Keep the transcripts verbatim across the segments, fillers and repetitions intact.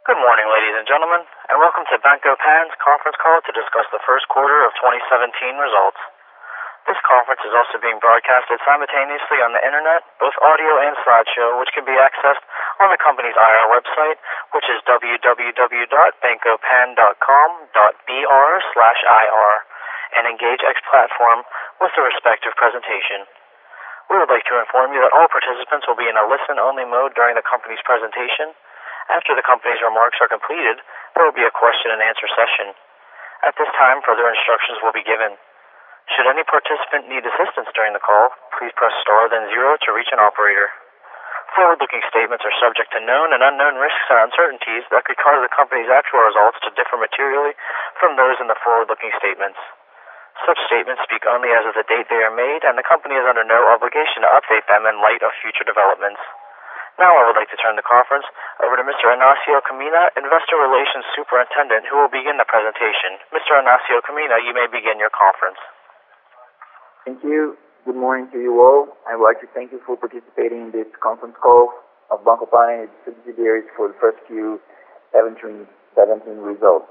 Good morning, ladies and gentlemen, and welcome to Banco Pan's conference call to discuss the first quarter of twenty seventeen results. This conference is also being broadcasted simultaneously on the internet, both audio and slideshow, which can be accessed on the company's I R website, which is w w w dot banco pan dot com dot b r slash I R, and EngageX platform with the respective presentation. We would like to inform you that all participants will be in a listen-only mode during the company's presentation. After the company's remarks are completed, there will be a question and answer session. At this time, further instructions will be given. Should any participant need assistance during the call, please press star then zero to reach an operator. Forward-looking statements are subject to known and unknown risks and uncertainties that could cause the company's actual results to differ materially from those in the forward-looking statements. Such statements speak only as of the date they are made, and the company is under no obligation to update them in light of future developments. Now I would like to turn the conference over to Mister Ignacio Camina, Investor Relations Superintendent, who will begin the presentation. Mister Ignacio Camina, you may begin your conference. Thank you. Good morning to you all. I would like to thank you for participating in this conference call of Banco Pan and its subsidiaries for the first Q seventeen results.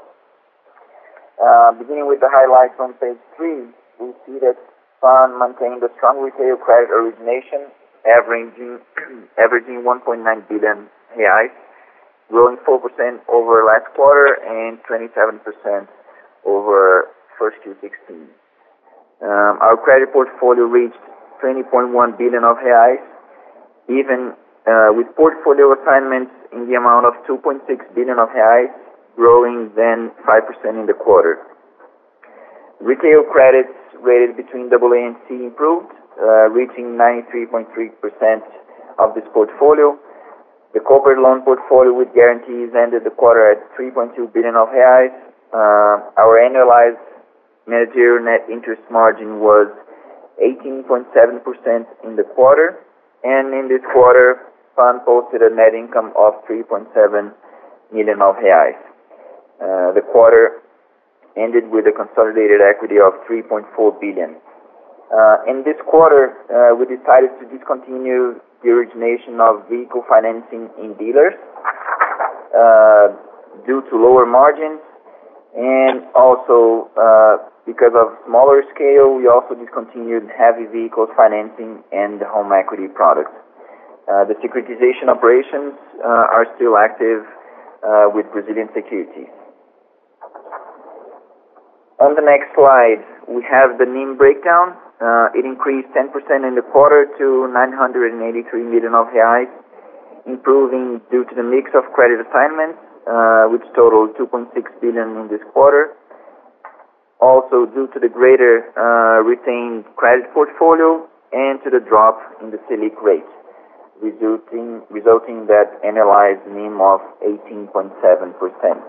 Uh, beginning with the highlights on page three, we see that Pan maintained a strong retail credit origination, averaging averaging one point nine billion reais, growing four percent over last quarter and twenty-seven percent over first Q sixteen. Um, our credit portfolio reached twenty point one billion of reais, even uh, with portfolio assignments in the amount of two point six billion of reais, growing then five percent in the quarter. Retail credits rated between double A and C improved, uh, reaching ninety-three point three percent of this portfolio. The corporate loan portfolio with guarantees ended the quarter at three point two billion of reais. Uh, our annualized managerial net interest margin was eighteen point seven percent in the quarter, and in this quarter, Pan posted a net income of three point seven million of reais. Uh, the quarter ended with a consolidated equity of three point four billion. Uh, in this quarter, uh, we decided to discontinue the origination of vehicle financing in dealers uh, due to lower margins, and also uh, because of smaller scale, we also discontinued heavy vehicles financing and the home equity products. Uh, the securitization operations uh, are still active uh, with Brazilian Securities. On the next slide, we have the N I M breakdown. Uh, it increased ten percent in the quarter to nine hundred eighty-three million of reais, improving due to the mix of credit assignments, uh, which totaled two point six billion in this quarter. Also due to the greater uh, retained credit portfolio and to the drop in the Selic rate, resulting resulting that annualized N I M of eighteen point seven percent.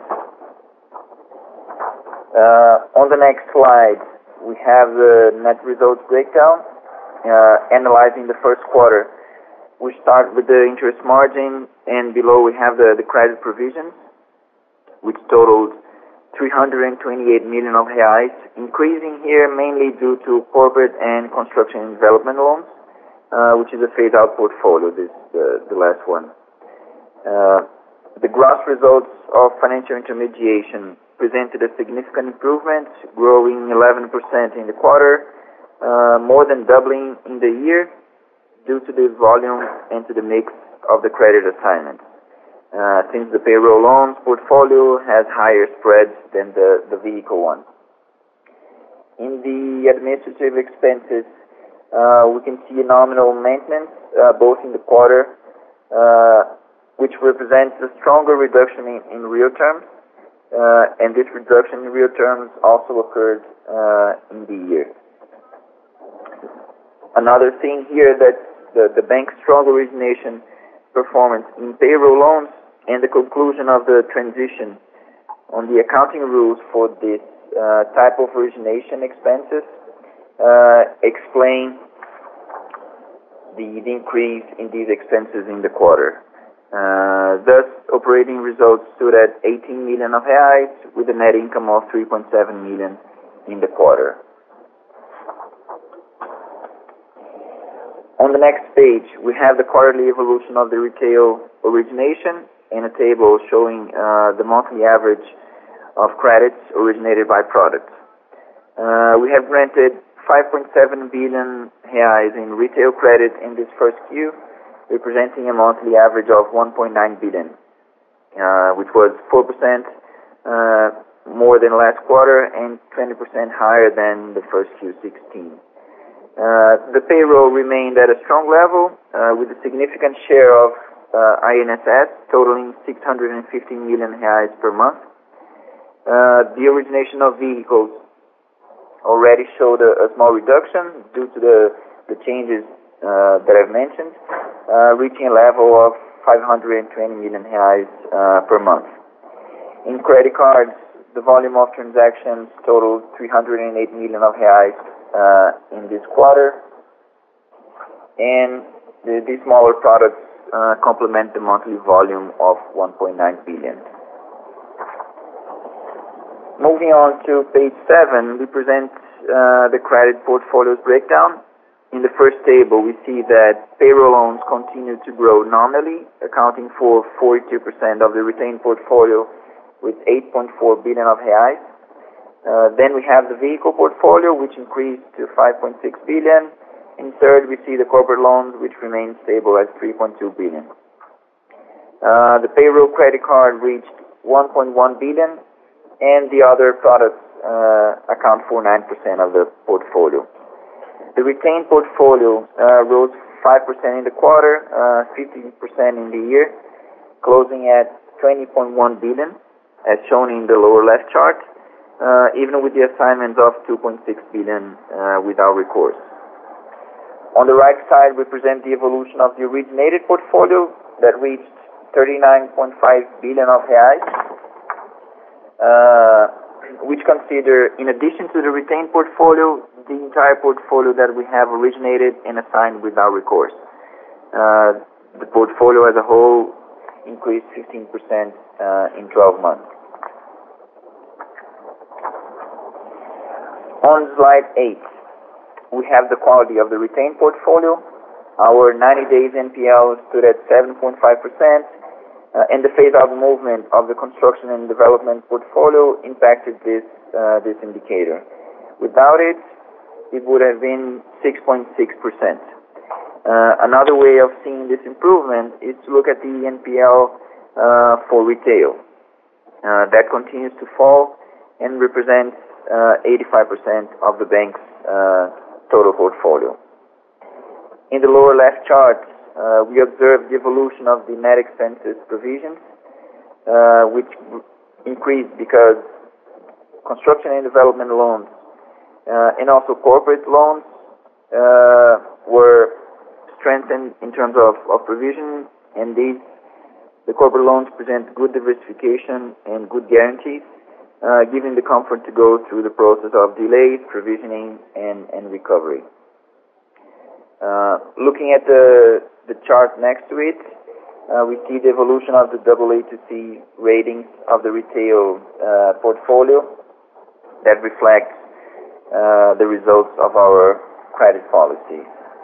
Uh, on the next slide, we have the net results breakdown, uh, analyzing the first quarter. We start with the interest margin, and below we have the, the credit provisions, which totaled three hundred twenty-eight million of reais, increasing here mainly due to corporate and construction and development loans, uh, which is a phase-out portfolio, this uh, the last one. Uh, the gross results of financial intermediation presented a significant improvement, growing eleven percent in the quarter, uh, more than doubling in the year due to the volume and to the mix of the credit assignments. Uh, since the payroll loans portfolio has higher spreads than the, the vehicle one. In the administrative expenses, uh, we can see a nominal maintenance uh, both in the quarter, uh, which represents a stronger reduction in, in real terms, uh, and this reduction in real terms also occurred uh, in the year. Another thing here that the, the bank's strong origination performance in payroll loans and the conclusion of the transition on the accounting rules for this uh, type of origination expenses uh, explain the, the increase in these expenses in the quarter. Uh, thus, operating results stood at eighteen million of reais with a net income of three point seven million in the quarter. On the next page, we have the quarterly evolution of the retail origination and a table showing uh, the monthly average of credits originated by products. Uh, we have granted five point seven billion reais in retail credit in this first Q, representing a monthly average of one point nine billion, uh, which was four percent uh, more than last quarter and twenty percent higher than the first Q sixteen. Uh, the payroll remained at a strong level, uh, with a significant share of uh, I N S S, totaling six hundred fifteen million reais per month. Uh, the origination of vehicles already showed a, a small reduction due to the, the changes uh, that I've mentioned, uh, reaching a level of five hundred twenty million reais uh, per month. In credit cards, the volume of transactions totaled three hundred eight million of reais uh, in this quarter, and the, these smaller products uh, complement the monthly volume of one point nine billion. Moving on to page seven, we present uh, the credit portfolio's breakdown. In the first table, we see that payroll loans continue to grow nominally, accounting for forty-two percent of the retained portfolio with eight point four billion of reais. Uh, then we have the vehicle portfolio, which increased to five point six billion. In third, we see the corporate loans, which remain stable at three point two billion. Uh, the payroll credit card reached one point one billion, and the other products uh, account for nine percent of the portfolio. The retained portfolio uh, rose five percent in the quarter, uh, fifteen percent in the year, closing at twenty point one billion, as shown in the lower left chart, uh, even with the assignment of two point six billion uh, without recourse. On the right side, we present the evolution of the originated portfolio that reached thirty-nine point five billion of reais, uh, which consider, in addition to the retained portfolio, the entire portfolio that we have originated and assigned without recourse. Uh, the portfolio as a whole increased fifteen percent uh, in twelve months. On slide eight, we have the quality of the retained portfolio. Our ninety days N P L stood at seven point five percent. Uh, and the phase-out movement of the construction and development portfolio impacted this uh, this indicator. Without it, it would have been six point six percent. Uh, another way of seeing this improvement is to look at the N P L uh, for retail. Uh, that continues to fall and represents uh, eighty-five percent of the bank's uh, total portfolio. In the lower left chart, Uh, we observed the evolution of the net expenses provisions, uh, which increased because construction and development loans uh, and also corporate loans uh, were strengthened in terms of, of provision, and these, the corporate loans present good diversification and good guarantees, uh, giving the comfort to go through the process of delays, provisioning, and, and recovery. Uh, looking at the, the chart next to it, uh, we see the evolution of the double A to C ratings of the retail uh, portfolio that reflects uh, the results of our credit policy.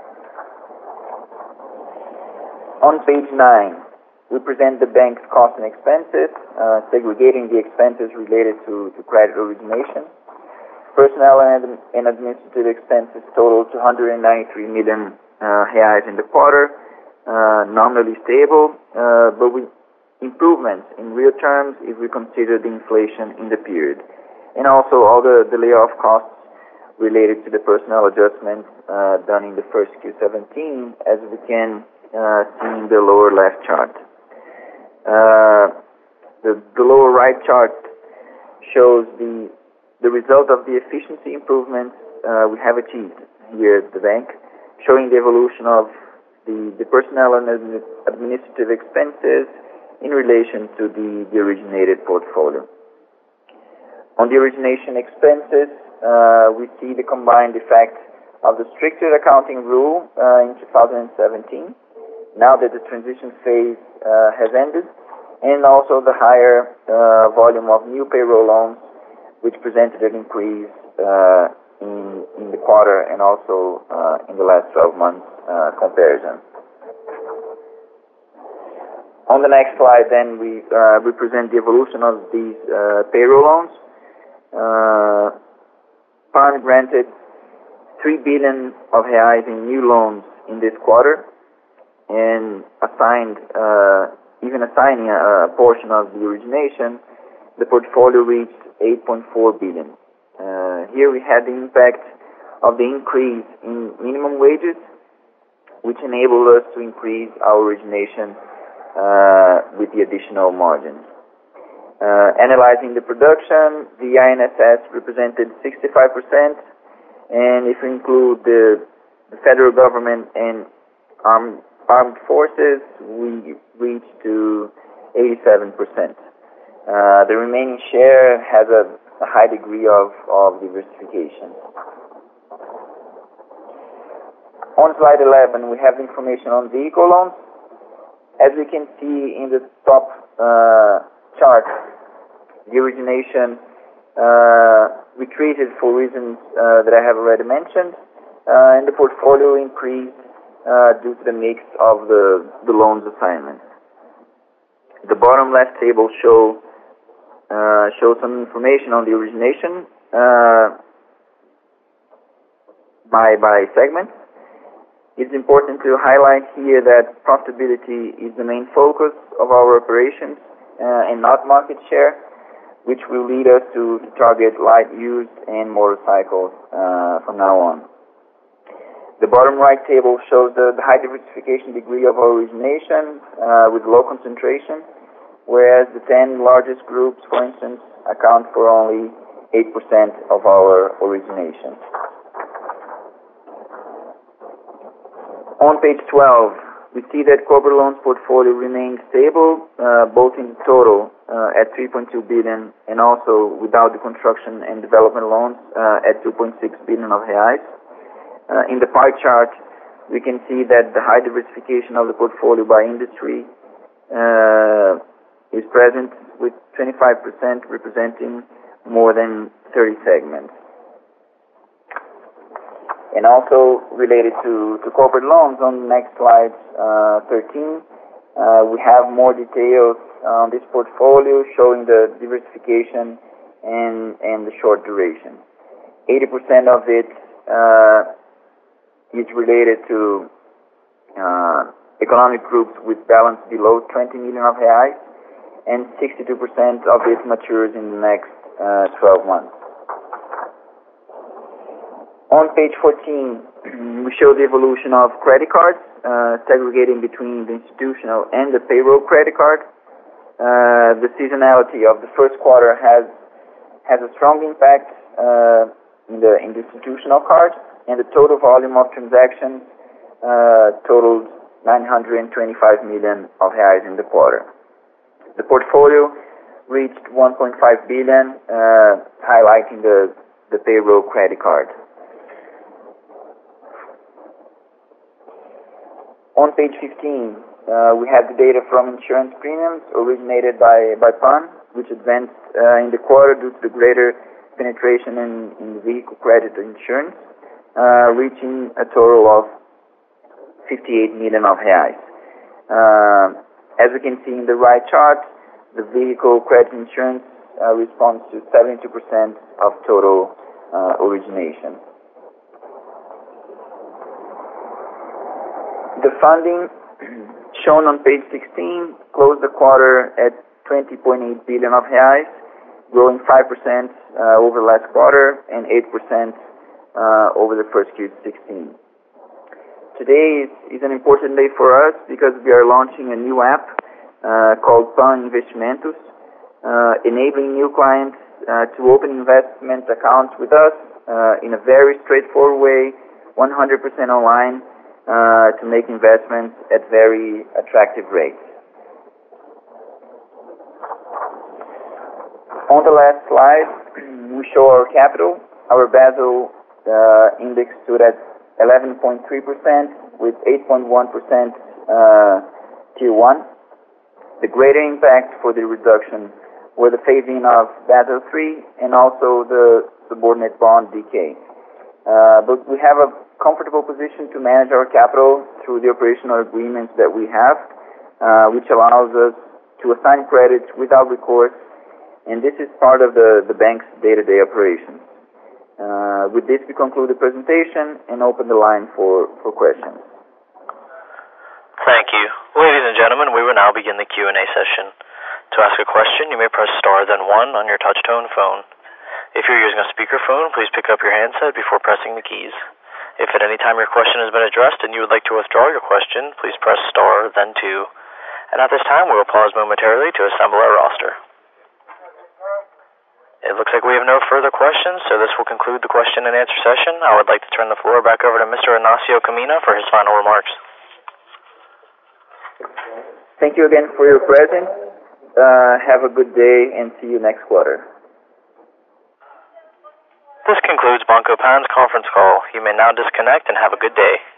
On page nine, we present the bank's costs and expenses, uh, segregating the expenses related to, to credit origination. Personnel and, and administrative expenses total two hundred ninety-three million uh, reais in the quarter, uh, nominally stable, uh, but with improvements in real terms if we consider the inflation in the period. And also all the, the layoff costs related to the personnel adjustment uh, done in the first Q seventeen, as we can uh, see in the lower left chart. Uh, the, the lower right chart shows the the result of the efficiency improvements uh, we have achieved here at the bank, showing the evolution of the, the personnel and administrative expenses in relation to the, the originated portfolio. On the origination expenses, uh, we see the combined effect of the stricter accounting rule uh, in two thousand seventeen, now that the transition phase uh, has ended, and also the higher uh, volume of new payroll loans, which presented an increase uh, in, in the quarter and also uh, in the last twelve months uh, comparison. On the next slide, then, we uh, represent the evolution of these uh, payroll loans. Uh, P A N granted three billion of reais in new loans in this quarter, and assigned, uh, even assigning a, a portion of the origination, the portfolio reached eight point four billion. Uh, here we had the impact of the increase in minimum wages, which enabled us to increase our origination uh, with the additional margin. Uh, analyzing the production, the I N S S represented sixty-five percent, and if we include the, the federal government and armed, armed forces, we reached to eighty-seven percent. Uh, the remaining share has a, a high degree of, of diversification. On slide eleven, we have information on vehicle loans. As we can see in the top uh, chart, the origination uh, retreated for reasons uh, that I have already mentioned, uh, and the portfolio increased uh, due to the mix of the, the loans assignments. The bottom left table show uh, shows some information on the origination uh, by by segment. It's important to highlight here that profitability is the main focus of our operations uh, and not market share, which will lead us to, to target light use and motorcycles uh, from now on. The bottom right table shows the, the high diversification degree of our origination uh, with low concentration, whereas the ten largest groups, for instance, account for only eight percent of our origination. On page twelve, we see that corporate loans portfolio remains stable, uh, both in total uh, at three point two billion and also without the construction and development loans uh, at two point six billion of reais. Uh, in the pie chart, we can see that the high diversification of the portfolio by industry uh, is present, with twenty-five percent representing more than thirty segments. And also related to, to corporate loans, on the next slide, uh, thirteen, uh, we have more details on this portfolio showing the diversification and, and the short duration. eighty percent of it uh, is related to uh, economic groups with balance below twenty million of reais, and sixty-two percent of it matures in the next uh, twelve months. On page fourteen, we show the evolution of credit cards, uh, segregating between the institutional and the payroll credit card. Uh, the seasonality of the first quarter has has a strong impact uh, in the in the institutional card, and the total volume of transactions uh, totaled nine hundred twenty-five million of reais in the quarter. The portfolio reached one point five billion, uh, highlighting the the payroll credit card. On page fifteen, uh, we have the data from insurance premiums originated by, by P A N, which advanced uh, in the quarter due to the greater penetration in, in vehicle credit insurance, uh, reaching a total of fifty-eight million of reais. Uh, as we can see in the right chart, the vehicle credit insurance uh, responds to seventy-two percent of total uh, origination. The funding shown on page sixteen closed the quarter at twenty point eight billion of reais, growing five percent uh, over last quarter and eight percent uh, over the first Q sixteen. Today is, is an important day for us because we are launching a new app uh, called P A N Investimentos, uh, enabling new clients uh, to open investment accounts with us uh, in a very straightforward way, one hundred percent online, Uh, to make investments at very attractive rates. On the last slide, we show our capital. Our Basel uh, index stood at eleven point three percent with eight point one percent uh, Tier one. The greater impact for the reduction were the phasing of Basel three and also the subordinate bond decay. Uh, but we have a comfortable position to manage our capital through the operational agreements that we have. uh, which allows us to assign credits without recourse, and this is part of the, the bank's day-to-day operations. Uh, with this, we conclude the presentation and open the line for, for questions. Thank you. Ladies and gentlemen, we will now begin the Q and A session. To ask a question, you may press star then one on your touch-tone phone. If you're using a speakerphone, please pick up your handset before pressing the keys. If at any time your question has been addressed and you would like to withdraw your question, please press star then two. And at this time, we will pause momentarily to assemble our roster. It looks like we have no further questions, so this will conclude the question and answer session. I would like to turn the floor back over to Mister Ignacio Camina for his final remarks. Thank you again for your presence. Uh, have a good day and see you next quarter. This concludes Banco Pan's conference call. You may now disconnect and have a good day.